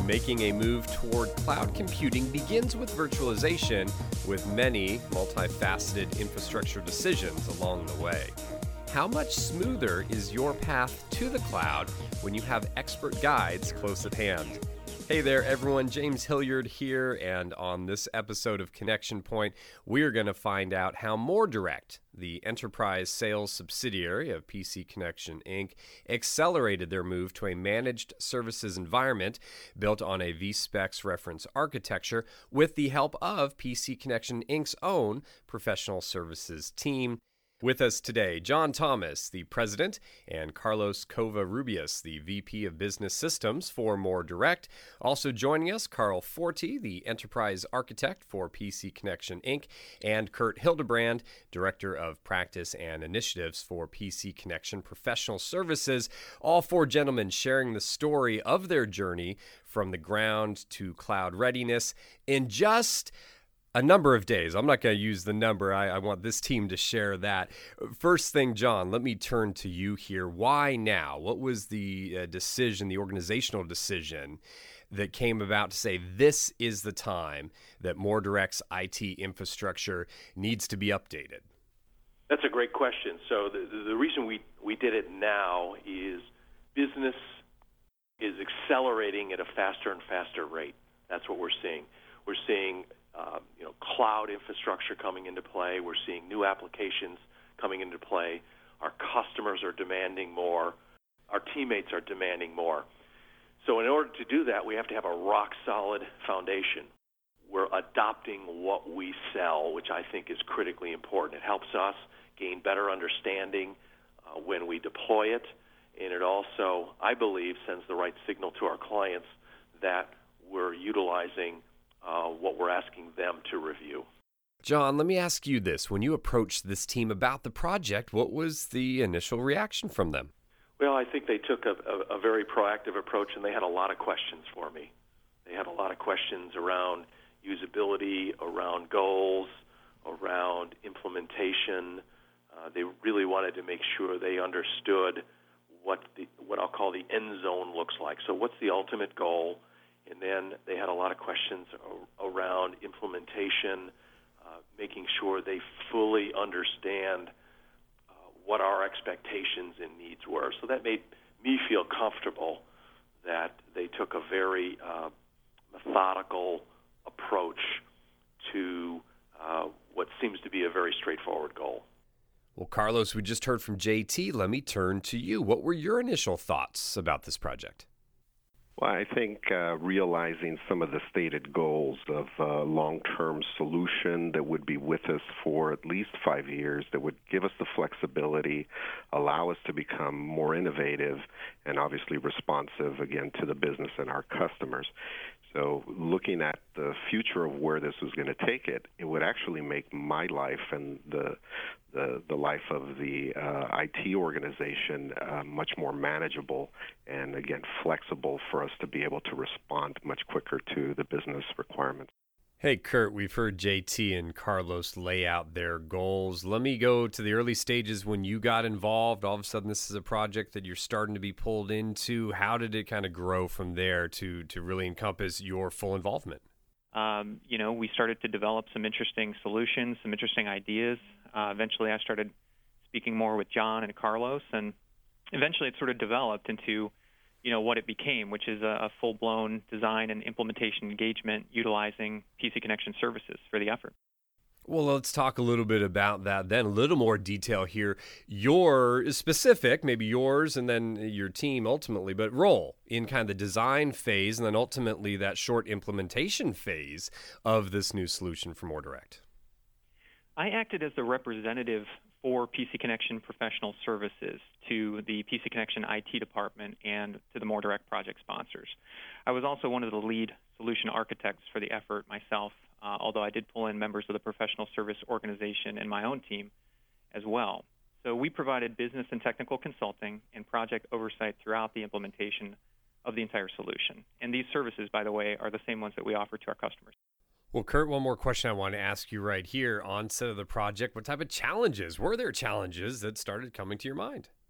Making a move toward cloud computing begins with virtualization, with many multifaceted infrastructure decisions along the way. How much smoother is your path to the cloud when you have expert guides close at hand? Hey there, everyone. James Hilliard here, and on this episode of Connection Point, we're going to find out how MoreDirect, the enterprise sales subsidiary of PC Connection, Inc., accelerated their move to a managed services environment built on a vSpec reference architecture with the help of PC Connection, Inc.'s own professional services team. With us today, John Thomas, the president, and Carlos Covarrubias, the VP of Business Systems for MoreDirect. Also joining us, Carl Forti, the enterprise architect for PC Connection, Inc., and Kurt Hildebrand, director of practice and initiatives for PC Connection Professional Services. All four gentlemen sharing the story of their journey from the ground to cloud readiness in just a number of days. I'm not going to use the number. I want this team to share that. First thing, John, let me turn to you here. Why now? What was the decision, the organizational decision that came about to say this is the time that MoreDirect's IT infrastructure needs to be updated? That's a great question. So the reason we did it now is business is accelerating at a faster and faster rate. That's what we're seeing. We're seeing cloud infrastructure coming into play. We're seeing new applications coming into play. Our customers are demanding more. Our teammates are demanding more. So in order to do that, we have to have a rock-solid foundation. We're adopting what we sell, which I think is critically important. It helps us gain better understanding when we deploy it, and it also, I believe, sends the right signal to our clients that we're utilizing what we're asking them to review. John, let me ask you this. When you approached this team about the project, what was the initial reaction from them? Well, I think they took a very proactive approach, and they had a lot of questions for me. They had a lot of questions around usability, around goals, around implementation. They really wanted to make sure they understood what I'll call the end zone looks like. So what's the ultimate goal? And then they had a lot of questions around implementation, making sure they fully understand what our expectations and needs were. So that made me feel comfortable that they took a very methodical approach to what seems to be a very straightforward goal. Well, Carlos, we just heard from JT. Let me turn to you. What were your initial thoughts about this project? Well, I think realizing some of the stated goals of a long-term solution that would be with us for at least 5 years, that would give us the flexibility, allow us to become more innovative, and obviously responsive, again, to the business and our customers. So looking at the future of where this was going to take it, it would actually make my life and the life of the IT organization much more manageable and, again, flexible for us to be able to respond much quicker to the business requirements. Hey, Kurt, we've heard JT and Carlos lay out their goals. Let me go to the early stages when you got involved. All of a sudden, this is a project that you're starting to be pulled into. How did it kind of grow from there to really encompass your full involvement? We started to develop some interesting solutions, some interesting ideas. Eventually, I started speaking more with John and Carlos, and eventually it sort of developed into what it became, which is a full-blown design and implementation engagement utilizing PC Connection services for the effort. Well, let's talk a little bit about that then, a little more detail here. Your specific, maybe yours and then your team ultimately, but role in kind of the design phase and then ultimately that short implementation phase of this new solution for MoreDirect. I acted as the representative for PC Connection Professional Services to the PC Connection IT department and to the MoreDirect project sponsors. I was also one of the lead solution architects for the effort myself, although I did pull in members of the professional service organization and my own team as well. So we provided business and technical consulting and project oversight throughout the implementation of the entire solution. And these services, by the way, are the same ones that we offer to our customers. Well, Kurt, one more question I want to ask you right here. Onset of the project, what type of challenges, were there challenges that started coming to your mind?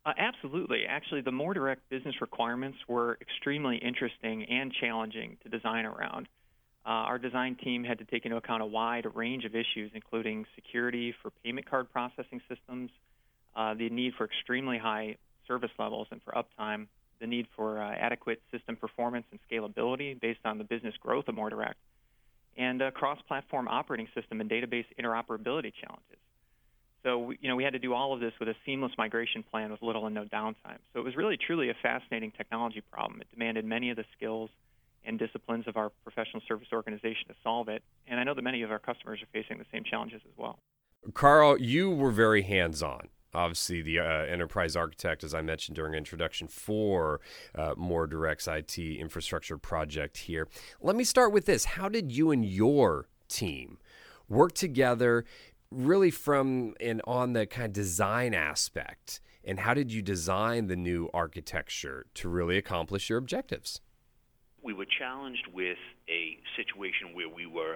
Absolutely. Actually, the more direct business requirements were extremely interesting and challenging to design around. Our design team had to take into account a wide range of issues, including security for payment card processing systems, the need for extremely high service levels and for uptime, the need for adequate system performance and scalability based on the business growth of More Direct, and cross-platform operating system and database interoperability challenges. So, we had to do all of this with a seamless migration plan with little and no downtime. So it was really, truly a fascinating technology problem. It demanded many of the skills and disciplines of our professional service organization to solve it. And I know that many of our customers are facing the same challenges as well. Carl, you were very hands-on. Obviously, the enterprise architect, as I mentioned during introduction, for More Direct's IT infrastructure project here. Let me start with this. How did you and your team work together really from and on the kind of design aspect? And how did you design the new architecture to really accomplish your objectives? We were challenged with a situation where we were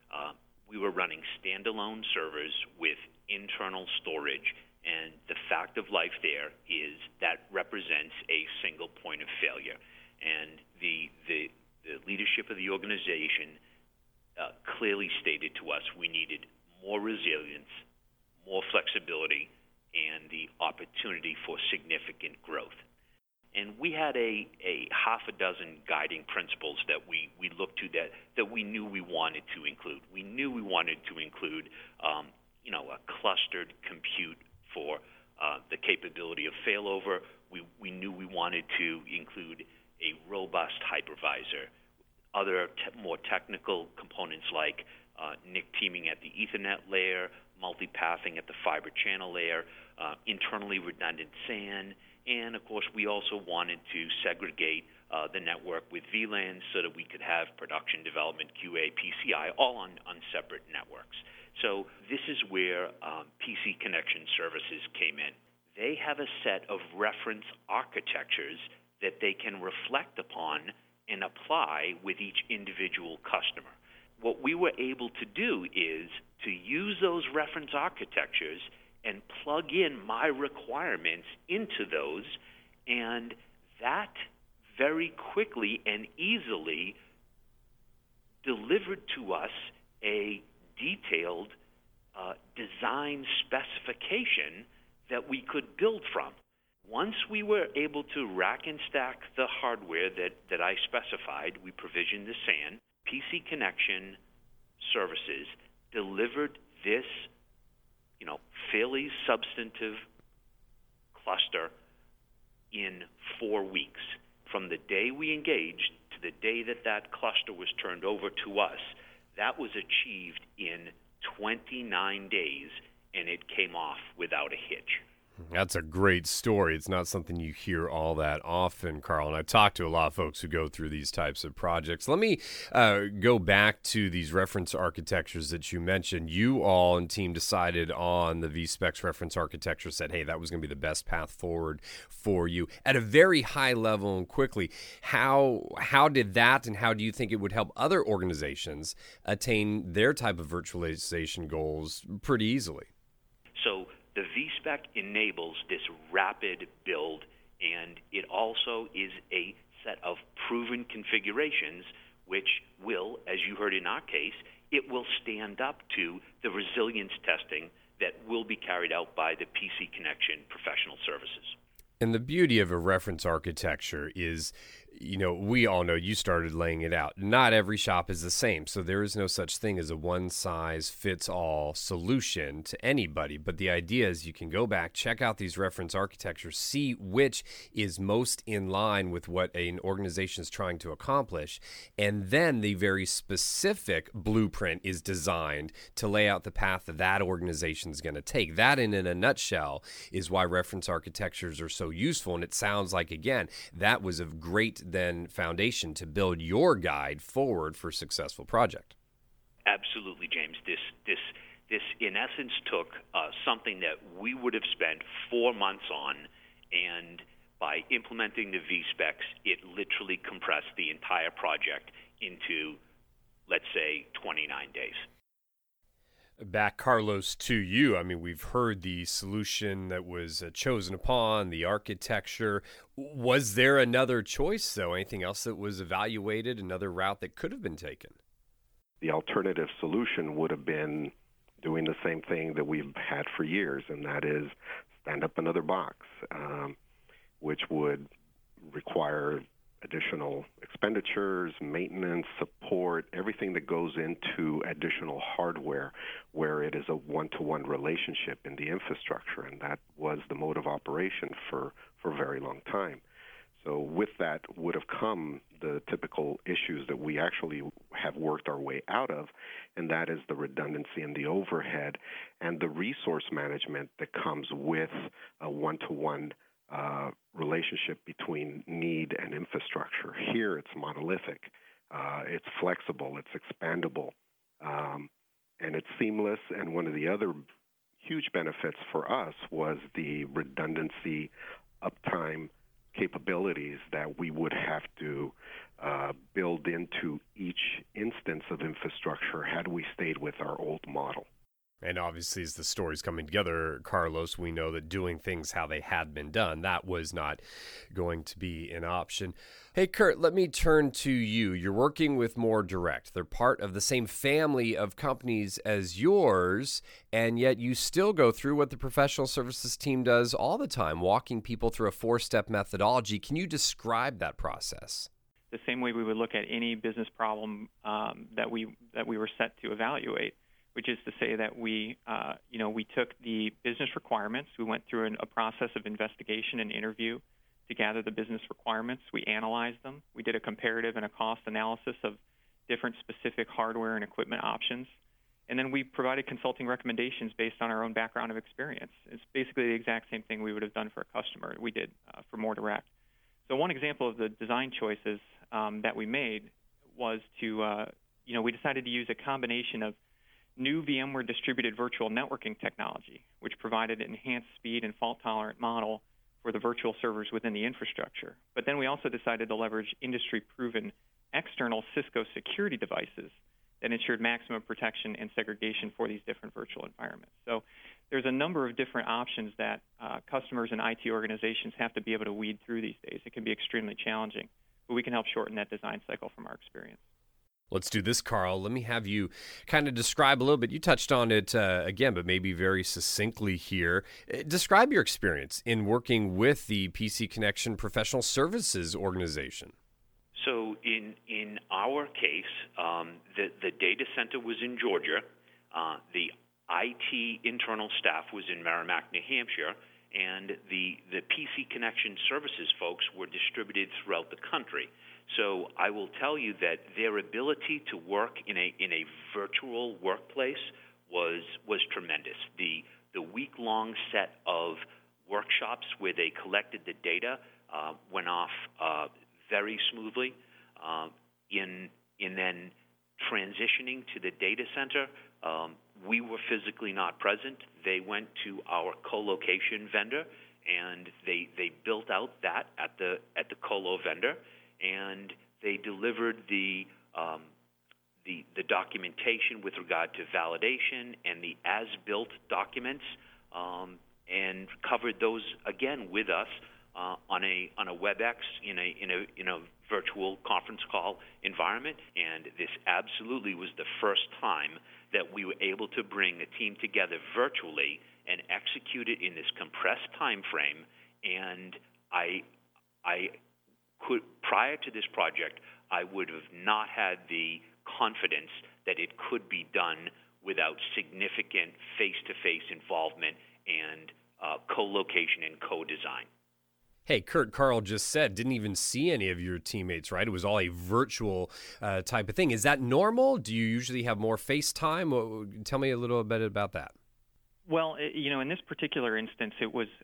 running standalone servers with internal storage, and the fact of life there is that represents a single point of failure. And the leadership of the organization clearly stated to us we needed more resilience, more flexibility, and the opportunity for significant growth. And we had a half a dozen guiding principles that we looked to that we knew we wanted to include. We knew we wanted to include, a clustered compute for the capability of failover. We knew we wanted to include a robust hypervisor. Other more technical components like NIC teaming at the Ethernet layer, multipathing at the fiber channel layer, internally redundant SAN, and of course we also wanted to segregate the network with VLANs so that we could have production development, QA, PCI, all on separate networks. So this is where PC Connection Services came in. They have a set of reference architectures that they can reflect upon and apply with each individual customer. What we were able to do is to use those reference architectures and plug in my requirements into those, and that very quickly and easily delivered to us a detailed design specification that we could build from. Once we were able to rack and stack the hardware that I specified, we provisioned the SAN, PC Connection Services delivered this, fairly substantive cluster in 4 weeks. From the day we engaged to the day that cluster was turned over to us, that was achieved in 29 days, and it came off without a hitch. That's a great story. It's not something you hear all that often, Carl. And I talk to a lot of folks who go through these types of projects. Let me go back to these reference architectures that you mentioned. You all and team decided on the vSpecs reference architecture, said, hey, that was going to be the best path forward for you at a very high level and quickly. How did that, and how do you think it would help other organizations attain their type of virtualization goals pretty easily? So the vSpec enables this rapid build, and it also is a set of proven configurations which will, as you heard in our case, it will stand up to the resilience testing that will be carried out by the PC Connection Professional Services. And the beauty of a reference architecture is, we all know you started laying it out. Not every shop is the same, so there is no such thing as a one-size-fits-all solution to anybody. But the idea is you can go back, check out these reference architectures, see which is most in line with what an organization is trying to accomplish, and then the very specific blueprint is designed to lay out the path that organization is going to take. That, in a nutshell, is why reference architectures are so useful. And it sounds like, again, that was a great then foundation to build your guide forward for a successful project. Absolutely, James. This in essence took something that we would have spent 4 months on, and by implementing the vSpecs, it literally compressed the entire project into, let's say, 29 days. Back, Carlos, to you. I mean, we've heard the solution that was chosen upon, the architecture. Was there another choice, though? Anything else that was evaluated, another route that could have been taken? The alternative solution would have been doing the same thing that we've had for years, and that is stand up another box, which would require additional expenditures, maintenance, support, everything that goes into additional hardware where it is a one-to-one relationship in the infrastructure, and that was the mode of operation for a very long time. So with that would have come the typical issues that we actually have worked our way out of, and that is the redundancy and the overhead and the resource management that comes with a one-to-one relationship between need and infrastructure. Here it's monolithic, it's flexible, it's expandable, and it's seamless. And one of the other huge benefits for us was the redundancy, uptime capabilities that we would have to build into each instance of infrastructure had we stayed with our old model. And obviously, as the story's coming together, Carlos, we know that doing things how they had been done, that was not going to be an option. Hey, Kurt, let me turn to you. You're working with More Direct. They're part of the same family of companies as yours, and yet you still go through what the professional services team does all the time, walking people through a 4-step methodology. Can you describe that process? The same way we would look at any business problem that we were set to evaluate, which is to say that we took the business requirements. We went through a process of investigation and interview to gather the business requirements. We analyzed them. We did a comparative and a cost analysis of different specific hardware and equipment options. And then we provided consulting recommendations based on our own background of experience. It's basically the exact same thing we would have done for a customer. We did for More Direct. So one example of the design choices that we made was we decided to use a combination of new VMware distributed virtual networking technology, which provided an enhanced speed and fault-tolerant model for the virtual servers within the infrastructure. But then we also decided to leverage industry-proven external Cisco security devices that ensured maximum protection and segregation for these different virtual environments. So there's a number of different options that customers and IT organizations have to be able to weed through these days. It can be extremely challenging, but we can help shorten that design cycle from our experience. Let's do this, Carl. Let me have you kind of describe a little bit. You touched on it again, but maybe very succinctly here. Describe your experience in working with the PC Connection Professional Services organization. So in our case, the data center was in Georgia. The IT internal staff was in Merrimack, New Hampshire, and the PC Connection Services folks were distributed throughout the country. So I will tell you that their ability to work in a virtual workplace was tremendous. The week-long set of workshops where they collected the data went off very smoothly. In then transitioning to the data center, we were physically not present. They went to our co-location vendor, and they built out that at the colo vendor, and they delivered the documentation with regard to validation and the as-built documents, and covered those again with us on a WebEx in a virtual conference call environment. And this absolutely was the first time that we were able to bring a team together virtually and execute it in this compressed time frame. And I could, prior to this project, I would have not had the confidence that it could be done without significant face-to-face involvement and co-location and co-design. Hey, Kurt, Carl just said, didn't even see any of your teammates, right? It was all a virtual type of thing. Is that normal? Do you usually have more FaceTime? Tell me a little bit about that. Well, in this particular instance, it was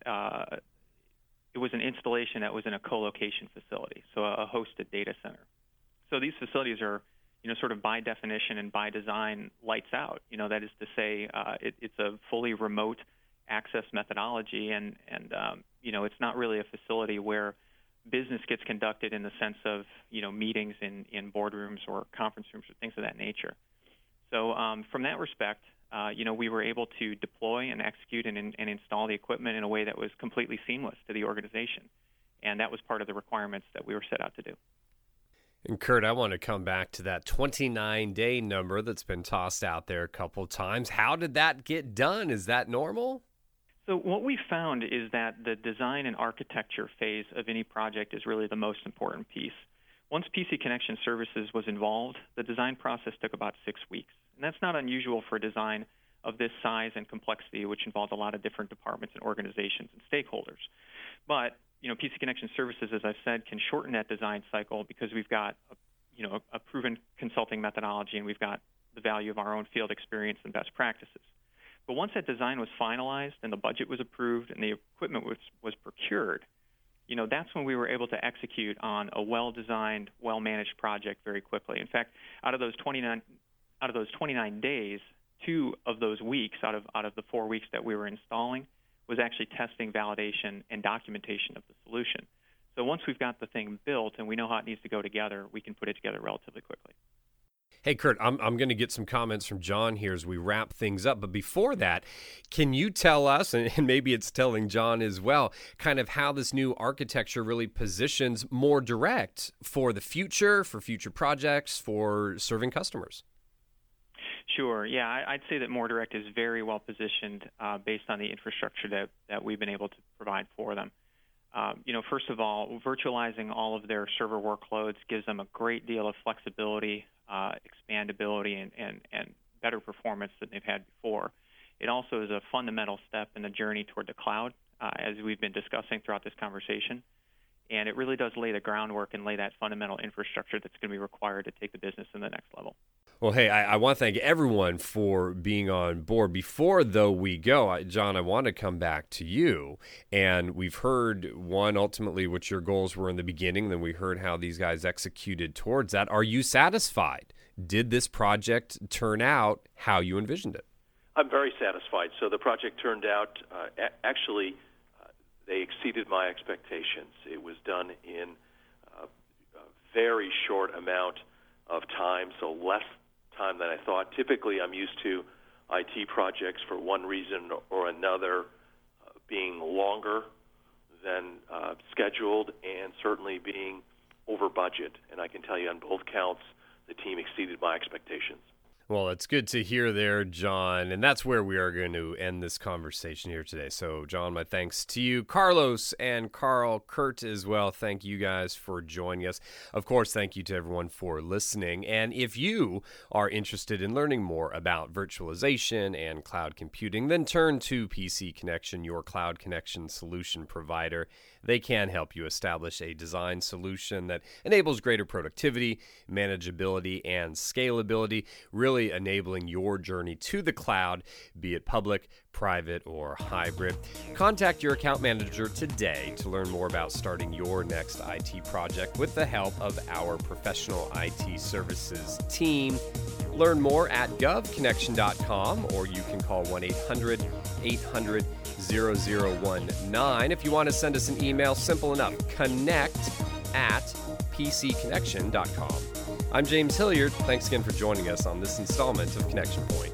an installation that was in a co-location facility, so a hosted data center. So these facilities are, sort of by definition and by design, lights out. That is to say, it's a fully remote access methodology, and it's not really a facility where business gets conducted in the sense of, meetings in boardrooms or conference rooms or things of that nature. So from that respect, we were able to deploy and execute and install the equipment in a way that was completely seamless to the organization. And that was part of the requirements that we were set out to do. And Kurt, I want to come back to that 29-day number that's been tossed out there a couple times. How did that get done? Is that normal? So what we found is that the design and architecture phase of any project is really the most important piece. Once PC Connection Services was involved, the design process took about 6 weeks. And that's not unusual for a design of this size and complexity, which involves a lot of different departments and organizations and stakeholders. But PC Connection Services, as I've said, can shorten that design cycle because we've got a proven consulting methodology and we've got the value of our own field experience and best practices. But once that design was finalized and the budget was approved and the equipment was procured, that's when we were able to execute on a well-designed, well-managed project very quickly. In fact, out of those 29 days, 2 of those weeks out of the 4 weeks that we were installing was actually testing, validation, and documentation of the solution. So once we've got the thing built and we know how it needs to go together, we can put it together relatively quickly. Hey, Kurt, I'm going to get some comments from John here as we wrap things up. But before that, can you tell us, and maybe it's telling John as well, kind of how this new architecture really positions More Direct for the future, for future projects, for serving customers? Sure. Yeah, I'd say that More Direct is very well positioned based on the infrastructure that we've been able to provide for them. First of all, virtualizing all of their server workloads gives them a great deal of flexibility, expandability, and better performance than they've had before. It also is a fundamental step in the journey toward the cloud, as we've been discussing throughout this conversation. And it really does lay the groundwork and lay that fundamental infrastructure that's going to be required to take the business to the next level. Well, hey, I want to thank everyone for being on board. Before, though, we go, John, I want to come back to you. And we've heard, ultimately what your goals were in the beginning, then we heard how these guys executed towards that. Are you satisfied? Did this project turn out how you envisioned it? I'm very satisfied. So the project turned out, they exceeded my expectations. It was done in a very short amount of time, so less time than I thought. Typically, I'm used to IT projects for one reason or another being longer than scheduled and certainly being over budget. And I can tell you on both counts, the team exceeded my expectations. Well, it's good to hear there, John, and that's where we are going to end this conversation here today. So, John, my thanks to you, Carlos and Carl, Kurt as well. Thank you guys for joining us. Of course, thank you to everyone for listening. And if you are interested in learning more about virtualization and cloud computing, then turn to PC Connection, your cloud connection solution provider. They can help you establish a design solution that enables greater productivity, manageability, and scalability, really enabling your journey to the cloud, be it public, private, or hybrid. Contact your account manager today to learn more about starting your next IT project with the help of our professional IT services team. Learn more at govconnection.com, or you can call 1-800-800-0019. If you want to send us an email, simple enough, connect@pcconnection.com. I'm James Hilliard. Thanks again for joining us on this installment of Connection Point.